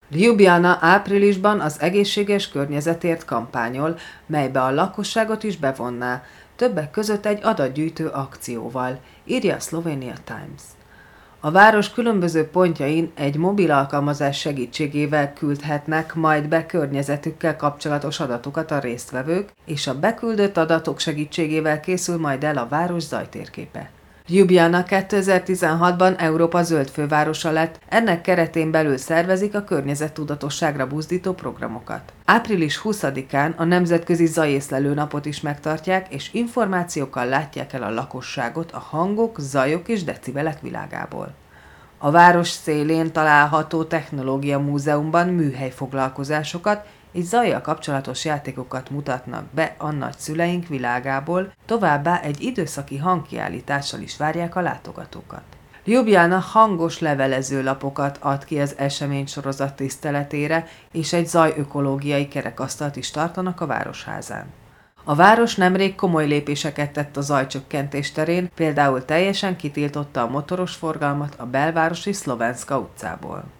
Ljubljana áprilisban az egészséges környezetért kampányol, melybe a lakosságot is bevonná, többek között egy adatgyűjtő akcióval, írja a Slovenia Times. A város különböző pontjain egy mobil alkalmazás segítségével küldhetnek majd be környezetükkel kapcsolatos adatokat a résztvevők, és a beküldött adatok segítségével készül majd el a város zajtérképe. Ljubljana 2016-ban Európa zöld fővárosa lett, ennek keretén belül szervezik a környezettudatosságra buzdító programokat. Április 20-án a Nemzetközi Zajészlelő napot is megtartják, és információkkal látják el a lakosságot a hangok, zajok és decibelek világából. A város szélén található Technológia Múzeumban műhelyfoglalkozásokat és zajjal kapcsolatos játékokat mutatnak be a nagyszüleink világából, továbbá egy időszaki hangkiállítással is várják a látogatókat. Ljubljana hangos levelezőlapokat ad ki az eseménysorozat tiszteletére, és egy zajökológiai kerekasztalt is tartanak a Városházán. A város nemrég komoly lépéseket tett a zajcsökkentés terén, például teljesen kitiltotta a motoros forgalmat a belvárosi Szlovenska utcából.